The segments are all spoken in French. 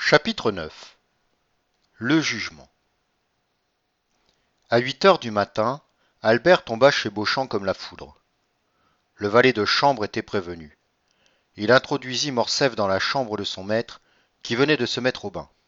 Chapitre 9. Le jugement. À 8 heures du matin, Albert tomba chez Beauchamp comme la foudre. Le valet de chambre était prévenu. Il introduisit Morcerf dans la chambre de son maître, qui venait de se mettre au bain.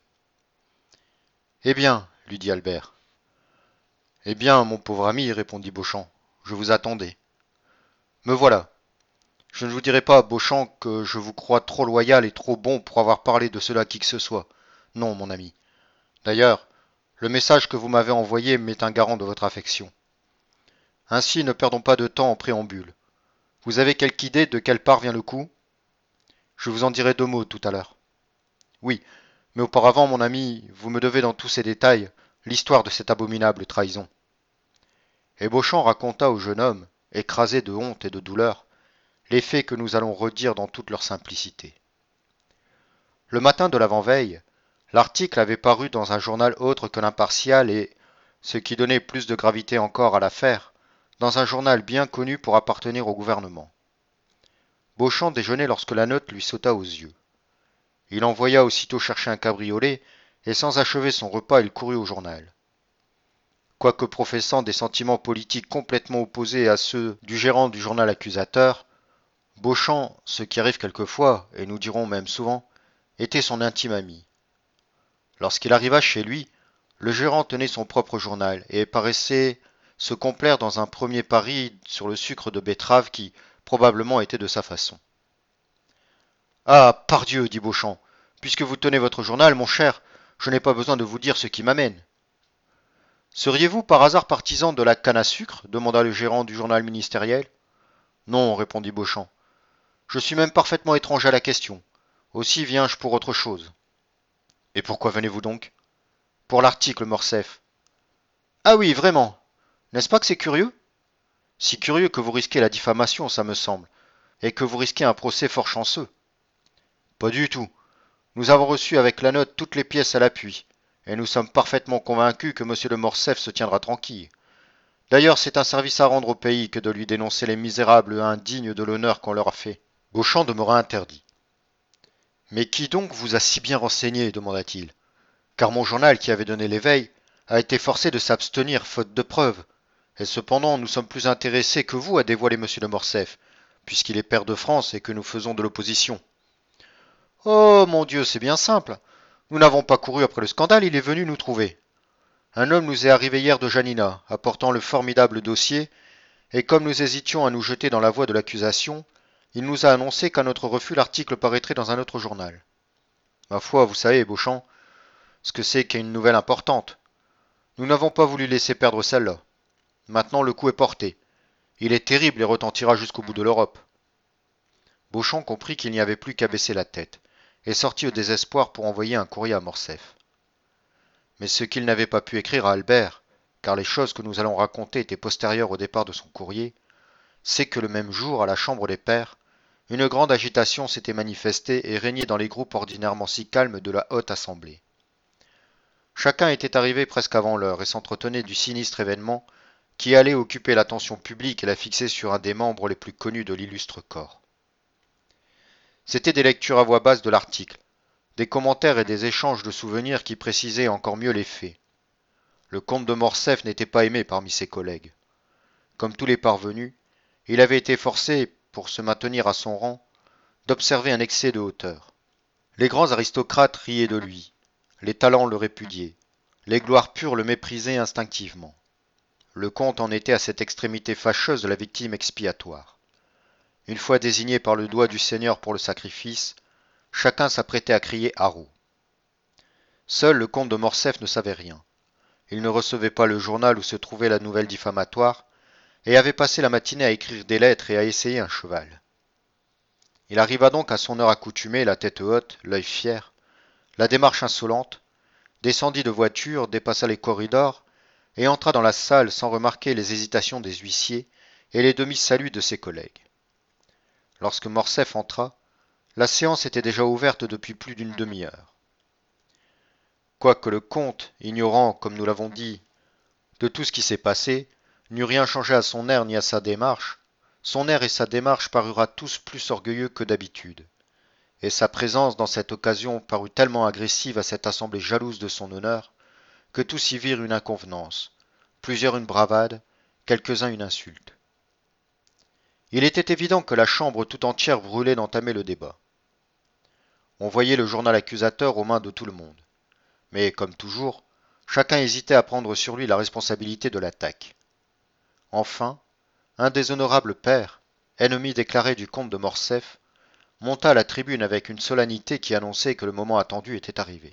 Eh bien, lui dit Albert. Eh bien, mon pauvre ami, répondit Beauchamp, je vous attendais. Me voilà. Je ne vous dirai pas, Beauchamp, que je vous crois trop loyal et trop bon pour avoir parlé de cela à qui que ce soit. Non, mon ami. D'ailleurs, le message que vous m'avez envoyé m'est un garant de votre affection. Ainsi, ne perdons pas de temps en préambule. Vous avez quelque idée de quelle part vient le coup? Je vous en dirai deux mots tout à l'heure. Oui, mais auparavant, mon ami, vous me devez dans tous ces détails l'histoire de cette abominable trahison. Et Beauchamp raconta au jeune homme, écrasé de honte et de douleur, les faits que nous allons redire dans toute leur simplicité. Le matin de l'avant-veille, l'article avait paru dans un journal autre que l'Impartial et, ce qui donnait plus de gravité encore à l'affaire, dans un journal bien connu pour appartenir au gouvernement. Beauchamp déjeunait lorsque la note lui sauta aux yeux. Il envoya aussitôt chercher un cabriolet, et sans achever son repas, il courut au journal. Quoique professant des sentiments politiques complètement opposés à ceux du gérant du journal accusateur, Beauchamp, ce qui arrive quelquefois, et nous dirons même souvent, était son intime ami. Lorsqu'il arriva chez lui, le gérant tenait son propre journal et paraissait se complaire dans un premier pari sur le sucre de betterave qui, probablement, était de sa façon. Ah, pardieu, dit Beauchamp, puisque vous tenez votre journal, mon cher, je n'ai pas besoin de vous dire ce qui m'amène. Seriez-vous par hasard partisan de la canne à sucre demanda le gérant du journal ministériel. Non, répondit Beauchamp. Je suis même parfaitement étranger à la question. Aussi viens-je pour autre chose. Et pourquoi venez-vous donc? Pour l'article, Morcerf. Ah oui, vraiment. N'est-ce pas que c'est curieux? Si curieux que vous risquez la diffamation, ça me semble, et que vous risquez un procès fort chanceux. Pas du tout. Nous avons reçu avec la note toutes les pièces à l'appui, et nous sommes parfaitement convaincus que M. de Morcerf se tiendra tranquille. D'ailleurs, c'est un service à rendre au pays que de lui dénoncer les misérables indignes de l'honneur qu'on leur a fait. Beauchamp demeura interdit. Mais qui donc vous a si bien renseigné demanda-t-il. Car mon journal, qui avait donné l'éveil, a été forcé de s'abstenir faute de preuves. Et cependant, nous sommes plus intéressés que vous à dévoiler M. de Morcerf, puisqu'il est pair de France et que nous faisons de l'opposition. Oh, mon Dieu, c'est bien simple. Nous n'avons pas couru après le scandale, il est venu nous trouver. Un homme nous est arrivé hier de Janina, apportant le formidable dossier, et comme nous hésitions à nous jeter dans la voie de l'accusation, il nous a annoncé qu'à notre refus l'article paraîtrait dans un autre journal. Ma foi, vous savez, Beauchamp, ce que c'est qu'une nouvelle importante. Nous n'avons pas voulu laisser perdre celle-là. Maintenant le coup est porté. Il est terrible et retentira jusqu'au bout de l'Europe. Beauchamp comprit qu'il n'y avait plus qu'à baisser la tête, et sortit au désespoir pour envoyer un courrier à Morcerf. Mais ce qu'il n'avait pas pu écrire à Albert, car les choses que nous allons raconter étaient postérieures au départ de son courrier, c'est que le même jour, à la chambre des pairs, une grande agitation s'était manifestée et régnait dans les groupes ordinairement si calmes de la haute assemblée. Chacun était arrivé presque avant l'heure et s'entretenait du sinistre événement qui allait occuper l'attention publique et la fixer sur un des membres les plus connus de l'illustre corps. C'étaient des lectures à voix basse de l'article, des commentaires et des échanges de souvenirs qui précisaient encore mieux les faits. Le comte de Morcerf n'était pas aimé parmi ses collègues. Comme tous les parvenus, il avait été forcé, pour se maintenir à son rang, d'observer un excès de hauteur. Les grands aristocrates riaient de lui, les talents le répudiaient, les gloires pures le méprisaient instinctivement. Le comte en était à cette extrémité fâcheuse de la victime expiatoire. Une fois désigné par le doigt du Seigneur pour le sacrifice, chacun s'apprêtait à crier haro. Seul le comte de Morcerf ne savait rien. Il ne recevait pas le journal où se trouvait la nouvelle diffamatoire, et avait passé la matinée à écrire des lettres et à essayer un cheval. Il arriva donc à son heure accoutumée, la tête haute, l'œil fier, la démarche insolente, descendit de voiture, dépassa les corridors, et entra dans la salle sans remarquer les hésitations des huissiers et les demi-saluts de ses collègues. Lorsque Morcerf entra, la séance était déjà ouverte depuis plus d'une demi-heure. Quoique le comte, ignorant, comme nous l'avons dit, de tout ce qui s'est passé, n'eût rien changé à son air ni à sa démarche, son air et sa démarche parurent à tous plus orgueilleux que d'habitude. et sa présence dans cette occasion parut tellement agressive à cette assemblée jalouse de son honneur, que tous y virent une inconvenance, plusieurs une bravade, quelques-uns une insulte. Il était évident que la chambre tout entière brûlait d'entamer le débat. On voyait le journal accusateur aux mains de tout le monde. Mais, comme toujours, chacun hésitait à prendre sur lui la responsabilité de l'attaque. Enfin, un des honorables pairs, ennemi déclaré du comte de Morcerf, monta à la tribune avec une solennité qui annonçait que le moment attendu était arrivé.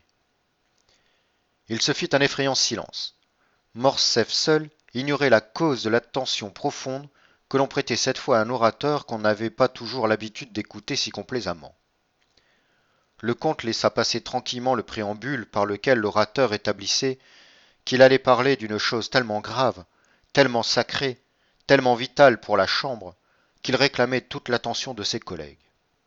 Il se fit un effrayant silence. Morcerf seul ignorait la cause de l'attention profonde que l'on prêtait cette fois à un orateur qu'on n'avait pas toujours l'habitude d'écouter si complaisamment. Le comte laissa passer tranquillement le préambule par lequel l'orateur établissait qu'il allait parler d'une chose tellement grave, tellement sacrée, tellement vitale pour la Chambre, qu'il réclamait toute l'attention de ses collègues.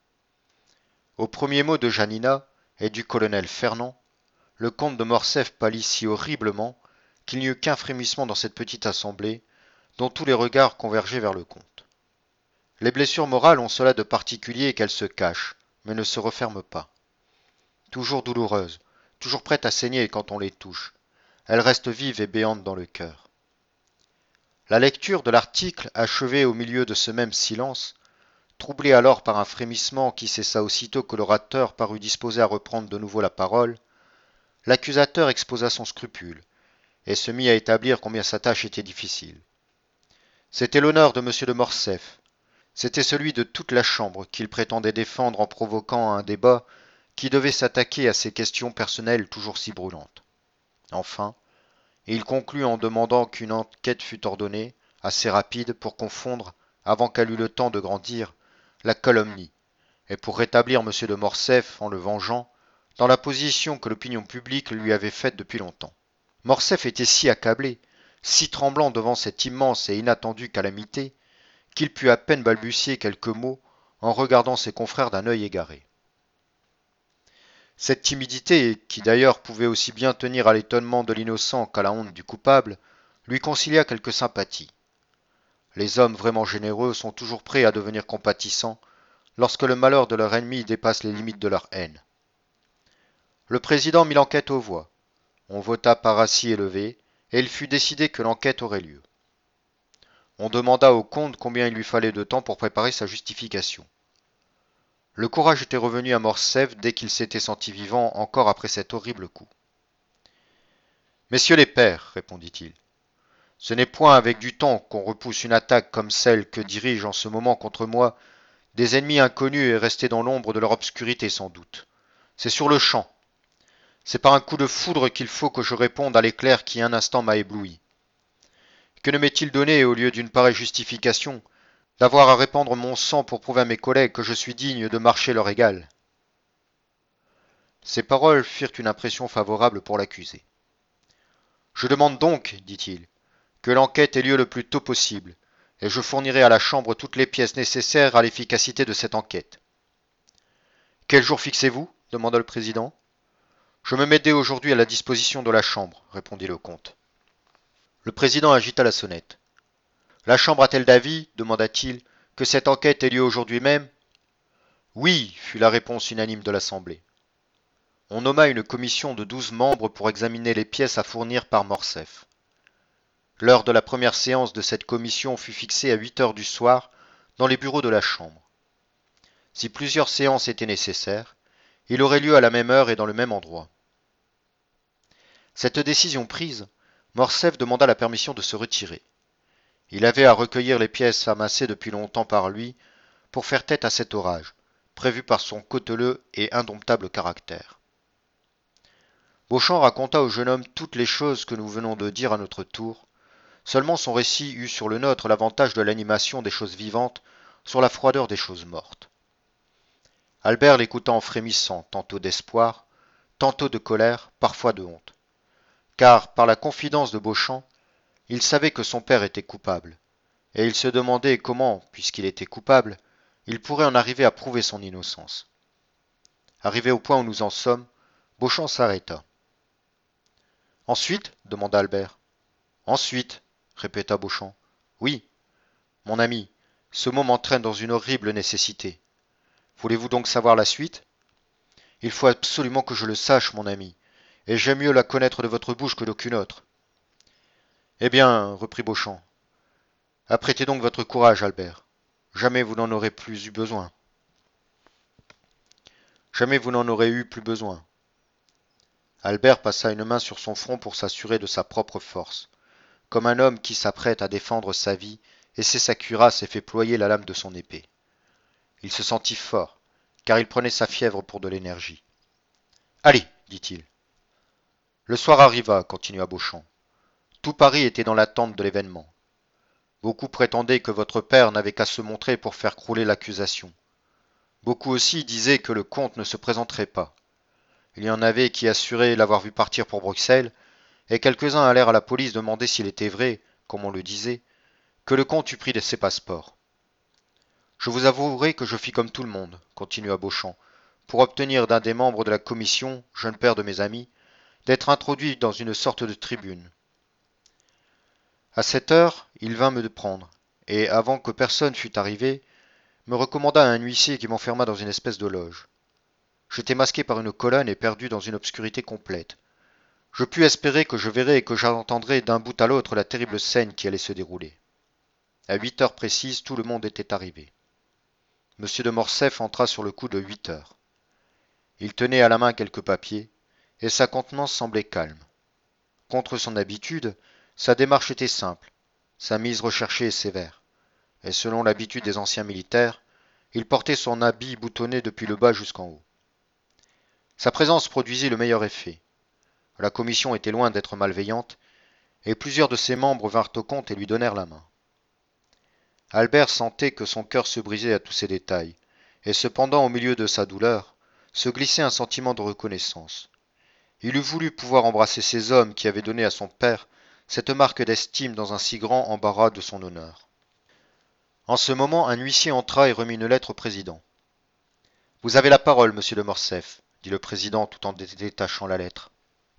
Au premier mot de Janina et du colonel Fernand, le comte de Morcerf pâlit si horriblement qu'il n'y eut qu'un frémissement dans cette petite assemblée, dont tous les regards convergeaient vers le comte. Les blessures morales ont cela de particulier qu'elles se cachent, mais ne se referment pas. Toujours douloureuses, toujours prêtes à saigner quand on les touche, elles restent vives et béantes dans le cœur. La lecture de l'article achevée au milieu de ce même silence, troublé alors par un frémissement qui cessa aussitôt que l'orateur parut disposé à reprendre de nouveau la parole, l'accusateur exposa son scrupule, et se mit à établir combien sa tâche était difficile. C'était l'honneur de M. de Morcerf, c'était celui de toute la Chambre qu'il prétendait défendre en provoquant un débat qui devait s'attaquer à ces questions personnelles toujours si brûlantes. Enfin, il conclut en demandant qu'une enquête fût ordonnée, assez rapide pour confondre, avant qu'elle eût le temps de grandir, la calomnie, et pour rétablir M. de Morcerf en le vengeant, dans la position que l'opinion publique lui avait faite depuis longtemps. Morcerf était si accablé, si tremblant devant cette immense et inattendue calamité, qu'il put à peine balbutier quelques mots en regardant ses confrères d'un œil égaré. Cette timidité, qui d'ailleurs pouvait aussi bien tenir à l'étonnement de l'innocent qu'à la honte du coupable, lui concilia quelque sympathie. Les hommes vraiment généreux sont toujours prêts à devenir compatissants lorsque le malheur de leur ennemi dépasse les limites de leur haine. Le président mit l'enquête aux voix. On vota par assis élevé, et il fut décidé que l'enquête aurait lieu. On demanda au comte combien il lui fallait de temps pour préparer sa justification. Le courage était revenu à Morcerf dès qu'il s'était senti vivant encore après cet horrible coup. Messieurs les pairs, répondit-il, ce n'est point avec du temps qu'on repousse une attaque comme celle que dirigent en ce moment contre moi des ennemis inconnus et restés dans l'ombre de leur obscurité sans doute. C'est sur le champ. C'est par un coup de foudre qu'il faut que je réponde à l'éclair qui un instant m'a ébloui. Que ne m'est-il donné, au lieu d'une pareille justification, d'avoir à répandre mon sang pour prouver à mes collègues que je suis digne de marcher leur égal? Ces paroles firent une impression favorable pour l'accusé. Je demande donc, dit-il, que l'enquête ait lieu le plus tôt possible, et je fournirai à la Chambre toutes les pièces nécessaires à l'efficacité de cette enquête. Quel jour fixez-vous? Demanda le président. Je me mets dès aujourd'hui à la disposition de la Chambre, répondit le comte. Le président agita la sonnette. La Chambre a-t-elle d'avis, demanda-t-il, que cette enquête ait lieu aujourd'hui même? Oui, fut la réponse unanime de l'Assemblée. On nomma une commission de 12 membres pour examiner les pièces à fournir par Morcerf. L'heure de la première séance de cette commission fut fixée à 8 heures du soir dans les bureaux de la Chambre. Si plusieurs séances étaient nécessaires, il aurait lieu à la même heure et dans le même endroit. Cette décision prise, Morcerf demanda la permission de se retirer. Il avait à recueillir les pièces amassées depuis longtemps par lui pour faire tête à cet orage, prévu par son cauteleux et indomptable caractère. Beauchamp raconta au jeune homme toutes les choses que nous venons de dire à notre tour. Seulement son récit eut sur le nôtre l'avantage de l'animation des choses vivantes sur la froideur des choses mortes. Albert l'écouta en frémissant, tantôt d'espoir, tantôt de colère, parfois de honte. Car, par la confidence de Beauchamp, il savait que son père était coupable, et il se demandait comment, puisqu'il était coupable, il pourrait en arriver à prouver son innocence. Arrivé au point où nous en sommes, Beauchamp s'arrêta. Ensuite, demanda Albert. Ensuite, répéta Beauchamp. Oui, mon ami, ce mot m'entraîne dans une horrible nécessité. Voulez-vous donc savoir la suite? Il faut absolument que je le sache, mon ami, et j'aime mieux la connaître de votre bouche que d'aucune autre. Eh bien, reprit Beauchamp, apprêtez donc votre courage, Albert. Jamais vous n'en aurez plus eu besoin. Jamais vous n'en aurez eu plus besoin. Albert passa une main sur son front pour s'assurer de sa propre force, comme un homme qui s'apprête à défendre sa vie, essaie sa cuirasse et fait ployer la lame de son épée. Il se sentit fort, car il prenait sa fièvre pour de l'énergie. Allez, dit-il. Le soir arriva, continua Beauchamp. Tout Paris était dans l'attente de l'événement. Beaucoup prétendaient que votre père n'avait qu'à se montrer pour faire crouler l'accusation. Beaucoup aussi disaient que le comte ne se présenterait pas. Il y en avait qui assuraient l'avoir vu partir pour Bruxelles, et quelques-uns allèrent à la police demander s'il était vrai, comme on le disait, que le comte eût pris de ses passeports. Je vous avouerai que je fis comme tout le monde, continua Beauchamp, pour obtenir d'un des membres de la commission, jeune père de mes amis, d'être introduit dans une sorte de tribune. À cette heure, il vint me prendre, et avant que personne fût arrivé, me recommanda à un huissier qui m'enferma dans une espèce de loge. J'étais masqué par une colonne et perdu dans une obscurité complète. Je pus espérer que je verrais et que j'entendrais d'un bout à l'autre la terrible scène qui allait se dérouler. À 8 heures précises, tout le monde était arrivé. Monsieur de Morcerf entra sur le coup de 8 heures. Il tenait à la main quelques papiers, et sa contenance semblait calme. Contre son habitude, sa démarche était simple, sa mise recherchée et sévère, et selon l'habitude des anciens militaires, il portait son habit boutonné depuis le bas jusqu'en haut. Sa présence produisit le meilleur effet. La commission était loin d'être malveillante, et plusieurs de ses membres vinrent au comte et lui donnèrent la main. Albert sentait que son cœur se brisait à tous ces détails, et cependant au milieu de sa douleur, se glissait un sentiment de reconnaissance. Il eût voulu pouvoir embrasser ces hommes qui avaient donné à son père cette marque d'estime dans un si grand embarras de son honneur. En ce moment, un huissier entra et remit une lettre au président. « Vous avez la parole, monsieur de Morcerf, » dit le président tout en détachant la lettre.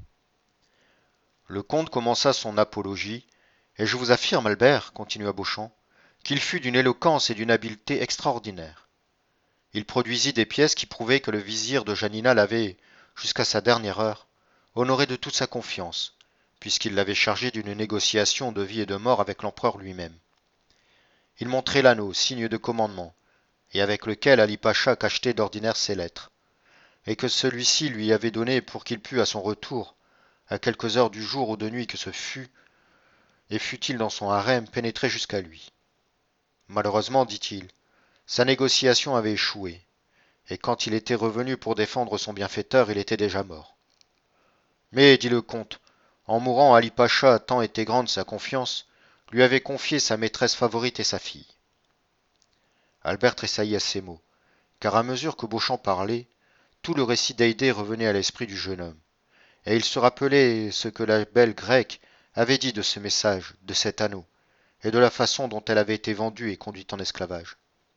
Le comte commença son apologie, et je vous affirme, Albert, continua Beauchamp, qu'il fut d'une éloquence et d'une habileté extraordinaires. Il produisit des pièces qui prouvaient que le vizir de Janina l'avait, jusqu'à sa dernière heure, honoré de toute sa confiance, puisqu'il l'avait chargé d'une négociation de vie et de mort avec l'empereur lui-même. Il montrait l'anneau, signe de commandement, et avec lequel Ali Pacha cachetait d'ordinaire ses lettres, et que celui-ci lui avait donné pour qu'il pût à son retour, à quelques heures du jour ou de nuit que ce fût, et fût-il dans son harem, pénétrer jusqu'à lui. Malheureusement, dit-il, sa négociation avait échoué, et quand il était revenu pour défendre son bienfaiteur, il était déjà mort. Mais, dit le comte, en mourant, Ali Pacha, tant était grande sa confiance, lui avait confié sa maîtresse favorite et sa fille. Albert tressaillit à ces mots, car à mesure que Beauchamp parlait, tout le récit d'Haydée revenait à l'esprit du jeune homme, et il se rappelait ce que la belle grecque avait dit de ce message, de cet anneau, et de la façon dont elle avait été vendue et conduite en esclavage.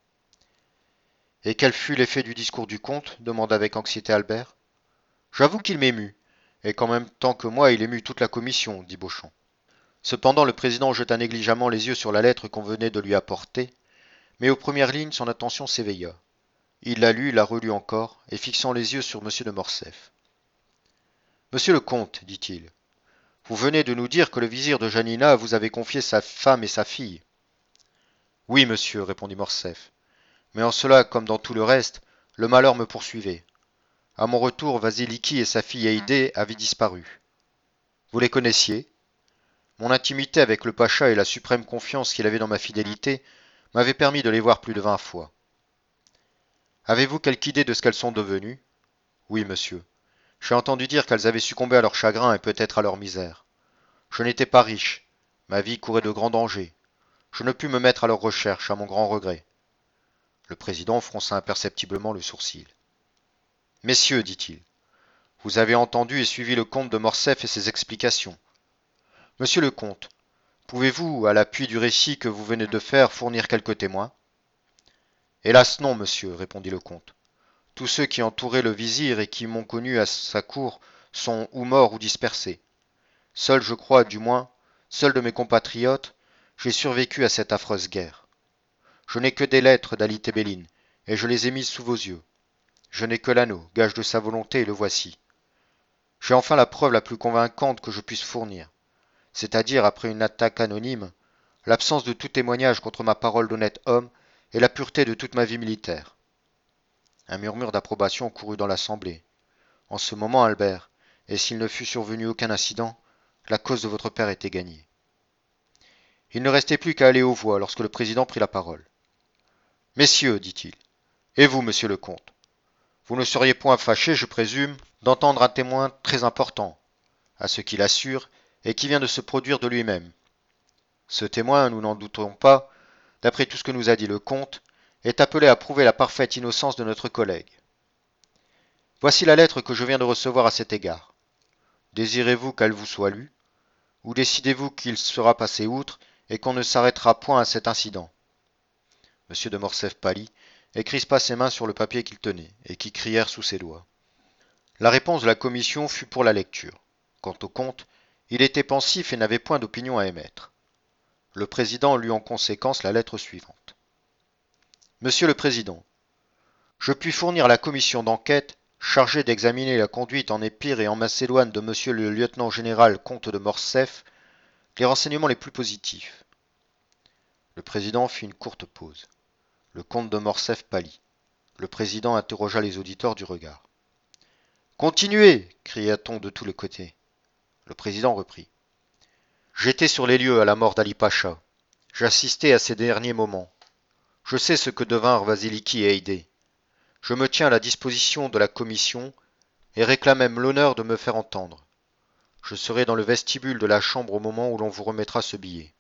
« Et quel fut l'effet du discours du comte » demanda avec anxiété Albert. « J'avoue qu'il m'émut, et qu'en même temps que moi il émut toute la commission, dit Beauchamp. Cependant le président jeta négligemment les yeux sur la lettre qu'on venait de lui apporter, mais aux premières lignes son attention s'éveilla. Il la lut, la relut encore, et fixant les yeux sur monsieur de Morcerf. « Monsieur le comte, dit-il, vous venez de nous dire que le vizir de Janina vous avait confié sa femme et sa fille. »« Oui, monsieur, répondit Morcerf, mais en cela, comme dans tout le reste, le malheur me poursuivait. À mon retour, Vasiliki et sa fille Haydée avaient disparu. Vous les connaissiez ? Mon intimité avec le pacha et la suprême confiance qu'il avait dans ma fidélité m'avaient permis de les voir plus de 20 fois. Avez-vous quelque idée de ce qu'elles sont devenues ? Oui, monsieur. J'ai entendu dire qu'elles avaient succombé à leur chagrin et peut-être à leur misère. Je n'étais pas riche. Ma vie courait de grands dangers. Je ne pus me mettre à leur recherche, à mon grand regret. Le président fronça imperceptiblement le sourcil. « Messieurs, dit-il, vous avez entendu et suivi le comte de Morcerf et ses explications. Monsieur le comte, pouvez-vous, à l'appui du récit que vous venez de faire, fournir quelques témoins ? Hélas non, monsieur, répondit le comte. Tous ceux qui entouraient le vizir et qui m'ont connu à sa cour sont ou morts ou dispersés. Seul, je crois, du moins, seul de mes compatriotes, j'ai survécu à cette affreuse guerre. Je n'ai que des lettres d'Ali Tebelin, et je les ai mises sous vos yeux. Je n'ai que l'anneau, gage de sa volonté, et le voici. J'ai enfin la preuve la plus convaincante que je puisse fournir, c'est-à-dire, après une attaque anonyme, l'absence de tout témoignage contre ma parole d'honnête homme et la pureté de toute ma vie militaire. Un murmure d'approbation courut dans l'assemblée. En ce moment, Albert, et s'il ne fût survenu aucun incident, la cause de votre père était gagnée. Il ne restait plus qu'à aller aux voix lorsque le président prit la parole. Messieurs, dit-il, et vous, monsieur le comte, vous ne seriez point fâchés, je présume, d'entendre un témoin très important, à ce qu'il assure, et qui vient de se produire de lui-même. Ce témoin, nous n'en doutons pas, d'après tout ce que nous a dit le comte, est appelé à prouver la parfaite innocence de notre collègue. Voici la lettre que je viens de recevoir à cet égard. Désirez-vous qu'elle vous soit lue, ou décidez-vous qu'il sera passé outre et qu'on ne s'arrêtera point à cet incident? M. de Morcerf pâlit et crispa ses mains sur le papier qu'il tenait, et qui crièrent sous ses doigts. La réponse de la commission fut pour la lecture. Quant au comte, il était pensif et n'avait point d'opinion à émettre. Le président lut en conséquence la lettre suivante. Monsieur le Président, je puis fournir à la commission d'enquête, chargée d'examiner la conduite en Épire et en Macédoine de monsieur le lieutenant-général comte de Morcerf, les renseignements les plus positifs. Le président fit une courte pause. Le comte de Morcerf pâlit. Le président interrogea les auditeurs du regard. Continuez, cria-t-on de tous les côtés. Le président reprit. J'étais sur les lieux à la mort d'Ali Pacha. J'assistais à ces derniers moments. Je sais ce que devinrent Vasiliki et Haydée. Je me tiens à la disposition de la commission et réclame même l'honneur de me faire entendre. Je serai dans le vestibule de la chambre au moment où l'on vous remettra ce billet.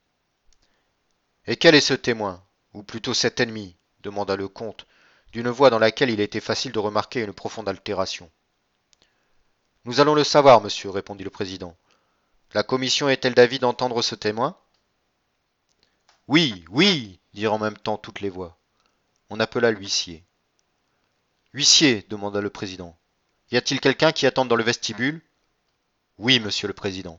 Et quel est ce témoin, ou plutôt cet ennemi? Demanda le comte, d'une voix dans laquelle il était facile de remarquer une profonde altération. Nous allons le savoir, monsieur, répondit le président. La commission est-elle d'avis d'entendre ce témoin? Oui, oui, dirent en même temps toutes les voix. On appela l'huissier. Huissier, demanda le président, y a-t-il quelqu'un qui attende dans le vestibule? Oui, monsieur le président.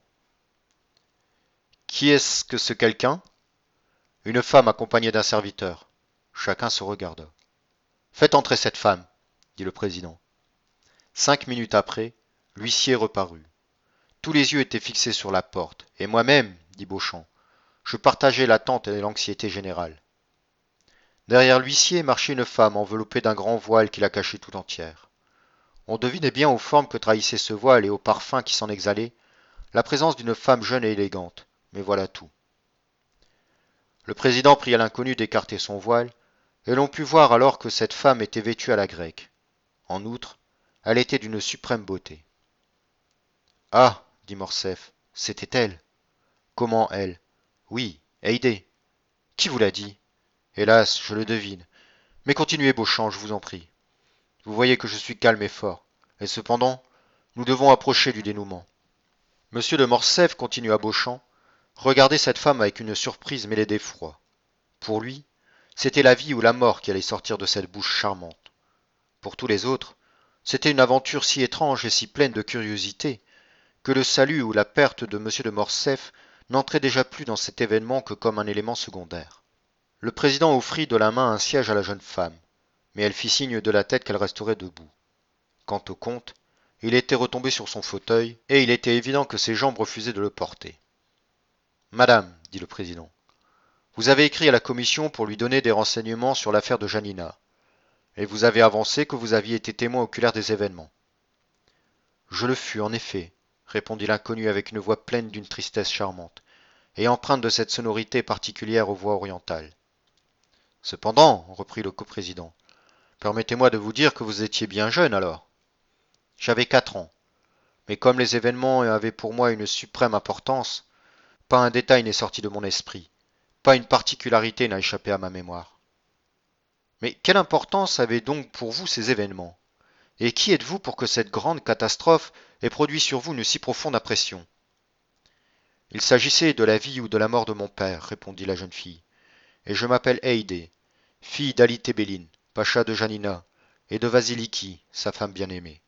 Qui est-ce que ce quelqu'un? Une femme accompagnée d'un serviteur. Chacun se regarda. Faites entrer cette femme, dit le président. 5 minutes après, l'huissier reparut. Tous les yeux étaient fixés sur la porte, et moi-même, dit Beauchamp, je partageais l'attente et l'anxiété générale. Derrière l'huissier marchait une femme enveloppée d'un grand voile qui la cachait tout entière. On devinait bien aux formes que trahissait ce voile et aux parfums qui s'en exhalaient la présence d'une femme jeune et élégante, mais voilà tout. Le président pria l'inconnu d'écarter son voile, et l'on put voir alors que cette femme était vêtue à la grecque. En outre, elle était d'une suprême beauté. Ah, dit Morcerf, c'était elle. Comment elle? Oui, Haydée. Qui vous l'a dit? Hélas, je le devine. Mais continuez, Beauchamp, je vous en prie. Vous voyez que je suis calme et fort. Et cependant, nous devons approcher du dénouement. Monsieur de Morcerf, continua Beauchamp, regardait cette femme avec une surprise mêlée d'effroi. Pour lui, c'était la vie ou la mort qui allait sortir de cette bouche charmante. Pour tous les autres, c'était une aventure si étrange et si pleine de curiosité que le salut ou la perte de monsieur de Morcerf n'entrait déjà plus dans cet événement que comme un élément secondaire. Le président offrit de la main un siège à la jeune femme, mais elle fit signe de la tête qu'elle resterait debout. Quant au comte, il était retombé sur son fauteuil, et il était évident que ses jambes refusaient de le porter. Madame, dit le président, vous avez écrit à la commission pour lui donner des renseignements sur l'affaire de Janina, et vous avez avancé que vous aviez été témoin oculaire des événements. Je le fus, en effet, répondit l'inconnu avec une voix pleine d'une tristesse charmante, et empreinte de cette sonorité particulière aux voix orientales. Cependant, reprit le coprésident, permettez-moi de vous dire que vous étiez bien jeune alors. J'avais 4 ans, mais comme les événements avaient pour moi une suprême importance, pas un détail n'est sorti de mon esprit, pas une particularité n'a échappé à ma mémoire. Mais quelle importance avaient donc pour vous ces événements? Et qui êtes-vous pour que cette grande catastrophe ait produit sur vous une si profonde impression? Il s'agissait de la vie ou de la mort de mon père, répondit la jeune fille, et je m'appelle Haydée, fille d'Ali Tebelin, pacha de Janina, et de Vasiliki, sa femme bien-aimée.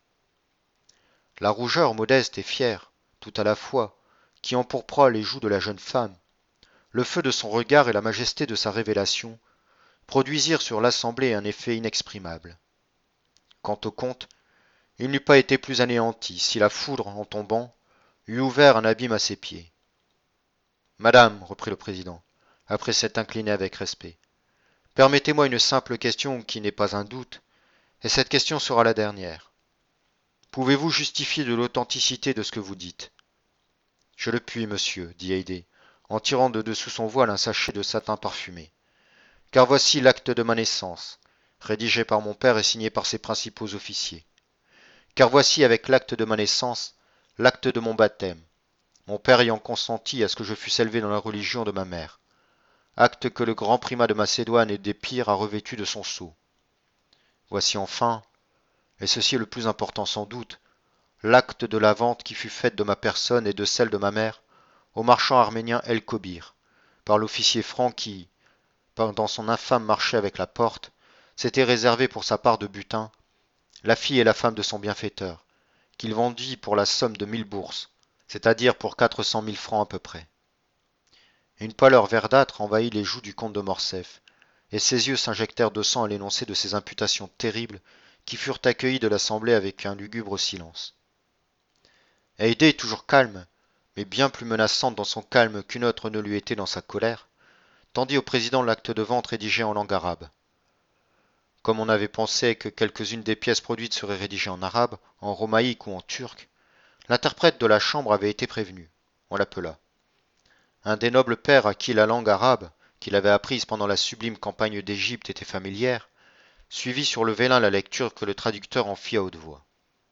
La rougeur modeste et fière, tout à la fois, qui empourpra les joues de la jeune femme, le feu de son regard et la majesté de sa révélation, produisirent sur l'assemblée un effet inexprimable. Quant au comte, il n'eût pas été plus anéanti si la foudre, en tombant, eût ouvert un abîme à ses pieds. Madame, reprit le président, après s'être incliné avec respect, permettez-moi une simple question qui n'est pas un doute, et cette question sera la dernière. Pouvez-vous justifier de l'authenticité de ce que vous dites? Je le puis, monsieur, dit Haydée, en tirant de dessous son voile un sachet de satin parfumé. Car voici l'acte de ma naissance, rédigé par mon père et signé par ses principaux officiers. Car voici, avec l'acte de ma naissance, l'acte de mon baptême, mon père ayant consenti à ce que je fusse élevé dans la religion de ma mère. Acte que le grand primat de Macédoine et d'Épire a revêtu de son sceau. Voici enfin, et ceci est le plus important sans doute, l'acte de la vente qui fut faite de ma personne et de celle de ma mère au marchand arménien El Kobir, par l'officier franc qui, pendant son infâme marché avec la porte, s'était réservé pour sa part de butin la fille et la femme de son bienfaiteur, qu'il vendit pour la somme de 1000 bourses, c'est-à-dire pour 400 000 francs à peu près. Une pâleur verdâtre envahit les joues du comte de Morcerf, et ses yeux s'injectèrent de sang à l'énoncé de ces imputations terribles qui furent accueillies de l'assemblée avec un lugubre silence. Haydée, toujours calme, mais bien plus menaçante dans son calme qu'une autre ne lui était dans sa colère, tendit au président l'acte de vente rédigé en langue arabe. Comme on avait pensé que quelques-unes des pièces produites seraient rédigées en arabe, en romaïque ou en turc, l'interprète de la chambre avait été prévenu. On l'appela. Un des nobles pères à qui la langue arabe, qu'il avait apprise pendant la sublime campagne d'Égypte, était familière, suivit sur le vélin la lecture que le traducteur en fit à haute voix.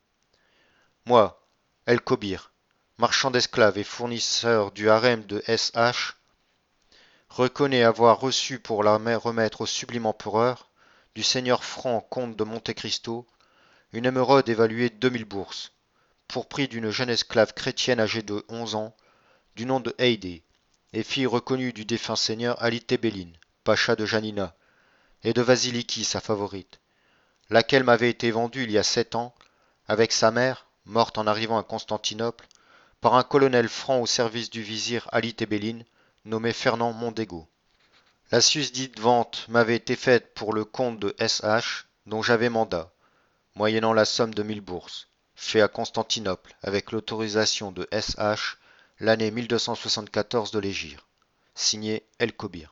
Moi, El Kobir, marchand d'esclaves et fournisseur du harem de S.H., reconnais avoir reçu pour la remettre au sublime empereur, du seigneur franc comte de Monte Cristo, une émeraude évaluée 2000 bourses, pour prix d'une jeune esclave chrétienne âgée de 11 ans, du nom de Haydée, et fille reconnue du défunt seigneur Ali Tebelin, pacha de Janina, et de Vasiliki, sa favorite, laquelle m'avait été vendue il y a 7 ans, avec sa mère, morte en arrivant à Constantinople, par un colonel franc au service du vizir Ali Tebelin, nommé Fernand Mondego. La susdite vente m'avait été faite pour le compte de S.H., dont j'avais mandat, moyennant la somme de 1000 bourses, fait à Constantinople, avec l'autorisation de S.H., l'année 1274 de l'Hégire. Signé El Kobir.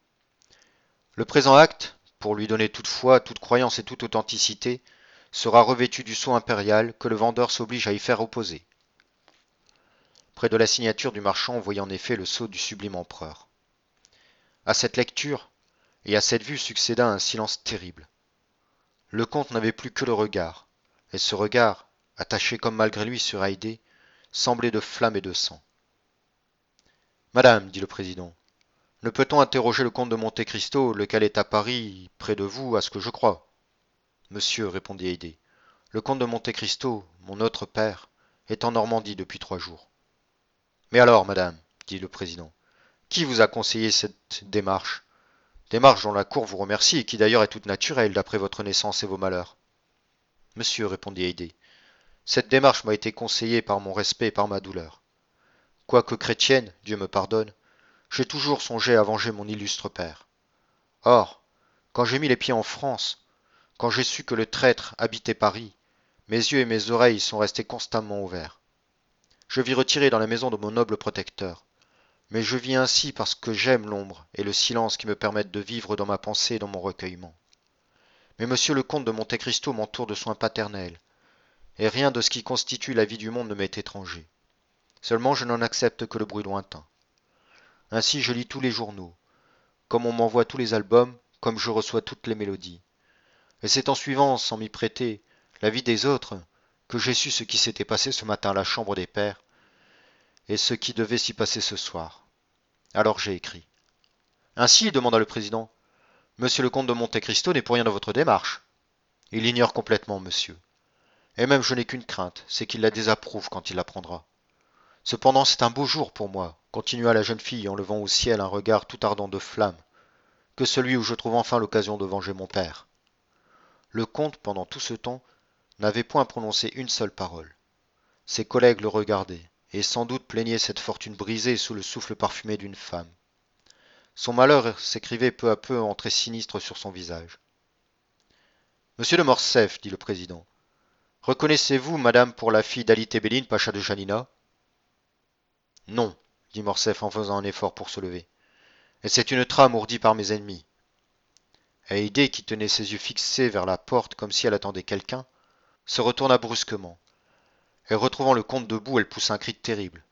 Le présent acte, pour lui donner toute foi, toute croyance et toute authenticité, sera revêtu du sceau impérial que le vendeur s'oblige à y faire opposer. Près de la signature du marchand, on voyait en effet le sceau du sublime empereur. À cette lecture et à cette vue succéda un silence terrible. Le comte n'avait plus que le regard, et ce regard, attaché comme malgré lui sur Haydée, semblait de flamme et de sang. Madame, dit le président, ne peut-on interroger le comte de Monte Cristo, lequel est à Paris, près de vous, à ce que je crois? Monsieur, répondit Haydée, le comte de Monte Cristo, mon autre père, est en Normandie depuis 3 jours. Mais alors, madame, dit le président, qui vous a conseillé cette démarche? Démarche dont la cour vous remercie et qui d'ailleurs est toute naturelle d'après votre naissance et vos malheurs. Monsieur, répondit Haydée, cette démarche m'a été conseillée par mon respect et par ma douleur. Quoique chrétienne, Dieu me pardonne, j'ai toujours songé à venger mon illustre père. Or, quand j'ai mis les pieds en France, quand j'ai su que le traître habitait Paris, mes yeux et mes oreilles sont restés constamment ouverts. Je vis retirer dans la maison de mon noble protecteur, mais je vis ainsi parce que j'aime l'ombre et le silence qui me permettent de vivre dans ma pensée et dans mon recueillement. Mais monsieur le comte de Monte Cristo m'entoure de soins paternels, et rien de ce qui constitue la vie du monde ne m'est étranger. Seulement je n'en accepte que le bruit lointain. Ainsi je lis tous les journaux, comme on m'envoie tous les albums, comme je reçois toutes les mélodies. Et c'est en suivant, sans m'y prêter, la vie des autres, que j'ai su ce qui s'était passé ce matin à la chambre des pairs, et ce qui devait s'y passer ce soir. Alors j'ai écrit. Ainsi, demanda le président, monsieur le comte de Monte Cristo n'est pour rien dans votre démarche. Il l'ignore complètement, monsieur. Et même je n'ai qu'une crainte, c'est qu'il la désapprouve quand il l'apprendra. Cependant, c'est un beau jour pour moi, continua la jeune fille en levant au ciel un regard tout ardent de flamme, que celui où je trouve enfin l'occasion de venger mon père. Le comte, pendant tout ce temps, n'avait point prononcé une seule parole. Ses collègues le regardaient, et sans doute plaignaient cette fortune brisée sous le souffle parfumé d'une femme. Son malheur s'écrivait peu à peu en traits sinistres sur son visage. Monsieur de Morcerf, dit le président, reconnaissez-vous madame pour la fille d'Ali Tebelin, pacha de Janina? Non, dit Morcerf en faisant un effort pour se lever. Et c'est une trame ourdie par mes ennemis. Haydée, qui tenait ses yeux fixés vers la porte comme si elle attendait quelqu'un, se retourna brusquement, et retrouvant le comte debout, elle poussa un cri terrible.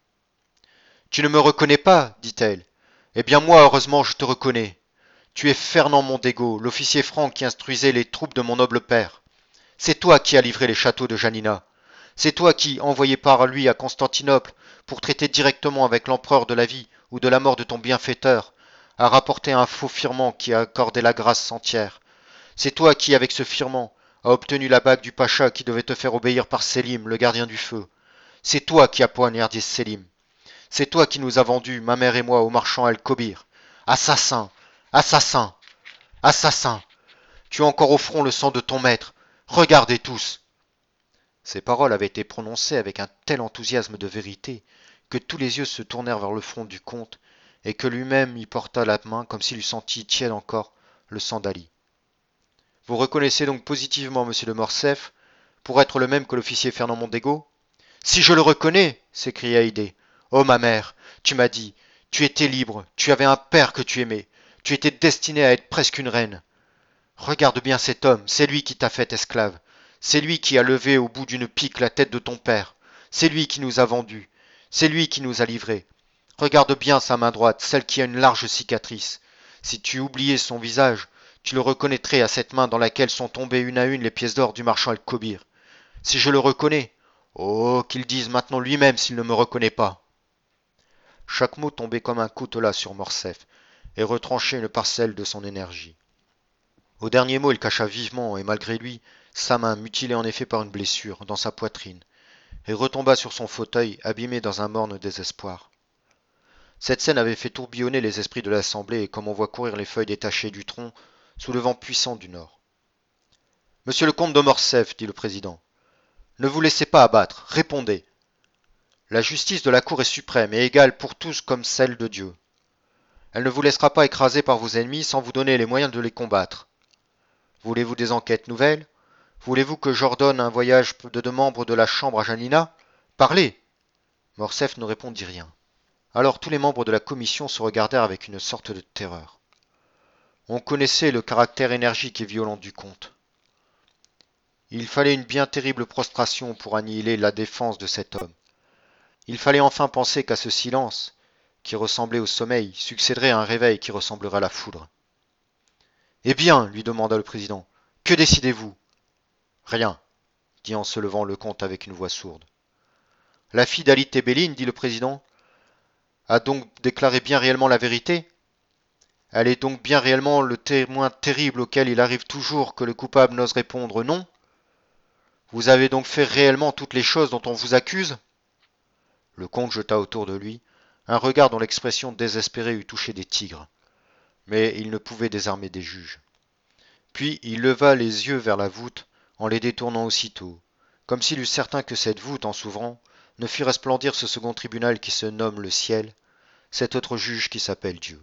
Tu ne me reconnais pas, dit-elle. Eh bien moi, heureusement, je te reconnais. Tu es Fernand Mondego, l'officier franc qui instruisait les troupes de mon noble père. C'est toi qui as livré les châteaux de Janina. C'est toi qui, envoyé par lui à Constantinople pour traiter directement avec l'empereur de la vie ou de la mort de ton bienfaiteur, as rapporté un faux firman qui a accordé la grâce entière. C'est toi qui, avec ce firman, as obtenu la bague du pacha qui devait te faire obéir par Sélim, le gardien du feu. C'est toi qui as poignardé Sélim. C'est toi qui nous as vendus, ma mère et moi, au marchand El-Kobir. Assassin! Assassin! Assassin! Tu as encore au front le sang de ton maître. Regardez tous! Ces paroles avaient été prononcées avec un tel enthousiasme de vérité que tous les yeux se tournèrent vers le front du comte et que lui-même y porta la main comme s'il eût senti tiède encore le sang d'Ali. Vous reconnaissez donc positivement monsieur de Morcerf pour être le même que l'officier Fernand Mondego? Si je le reconnais, s'écria Haydée. Oh ma mère, tu m'as dit, tu étais libre, tu avais un père que tu aimais, tu étais destinée à être presque une reine. Regarde bien cet homme, c'est lui qui t'a fait esclave. C'est lui qui a levé au bout d'une pique la tête de ton père. C'est lui qui nous a vendus. C'est lui qui nous a livrés. Regarde bien sa main droite, celle qui a une large cicatrice. Si tu oubliais son visage, tu le reconnaîtrais à cette main dans laquelle sont tombées une à une les pièces d'or du marchand El-Kobir. Si je le reconnais, oh, qu'il dise maintenant lui-même s'il ne me reconnaît pas. Chaque mot tombait comme un coutelas sur Morcerf et retranchait une parcelle de son énergie. Au dernier mot, il cacha vivement, et malgré lui, sa main, mutilée en effet par une blessure, dans sa poitrine, et retomba sur son fauteuil, abîmé dans un morne désespoir. Cette scène avait fait tourbillonner les esprits de l'assemblée, comme on voit courir les feuilles détachées du tronc sous le vent puissant du nord. Monsieur le comte de Morcerf, dit le président, ne vous laissez pas abattre, répondez. La justice de la cour est suprême et égale pour tous comme celle de Dieu. Elle ne vous laissera pas écraser par vos ennemis sans vous donner les moyens de les combattre. Voulez-vous des enquêtes nouvelles? Voulez-vous que j'ordonne un voyage de 2 membres de la chambre à Janina? Parlez! Morcerf ne répondit rien. Alors tous les membres de la commission se regardèrent avec une sorte de terreur. On connaissait le caractère énergique et violent du comte. Il fallait une bien terrible prostration pour annihiler la défense de cet homme. Il fallait enfin penser qu'à ce silence, qui ressemblait au sommeil, succéderait un réveil qui ressemblerait à la foudre. Eh bien, lui demanda le président, que décidez-vous? Rien, dit en se levant le comte avec une voix sourde. La fille d'Ali Tebelin, dit le président, a donc déclaré bien réellement la vérité? Elle est donc bien réellement le témoin terrible auquel il arrive toujours que le coupable n'ose répondre non? Vous avez donc fait réellement toutes les choses dont on vous accuse? Le comte jeta autour de lui un regard dont l'expression désespérée eût touché des tigres. Mais il ne pouvait désarmer des juges. Puis il leva les yeux vers la voûte en les détournant aussitôt, comme s'il eût certain que cette voûte, en s'ouvrant, ne fit resplendir ce second tribunal qui se nomme le ciel, cet autre juge qui s'appelle Dieu.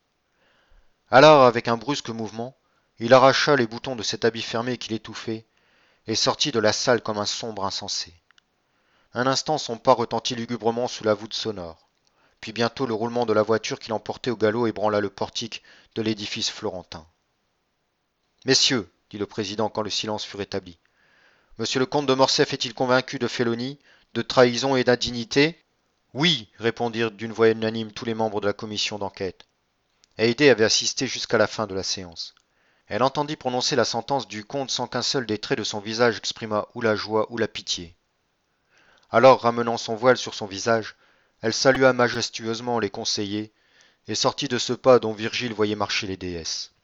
Alors, avec un brusque mouvement, il arracha les boutons de cet habit fermé qui l'étouffait, et sortit de la salle comme un sombre insensé. Un instant son pas retentit lugubrement sous la voûte sonore, puis bientôt le roulement de la voiture qui l'emportait au galop ébranla le portique de l'édifice florentin. Messieurs, dit le président quand le silence fut rétabli, monsieur le comte de Morcerf est-il convaincu de félonie, de trahison et d'indignité? Oui, répondirent d'une voix unanime tous les membres de la commission d'enquête. Haydée avait assisté jusqu'à la fin de la séance. Elle entendit prononcer la sentence du comte sans qu'un seul des traits de son visage exprimât ou la joie ou la pitié. Alors, ramenant son voile sur son visage, elle salua majestueusement les conseillers et sortit de ce pas dont Virgile voyait marcher les déesses.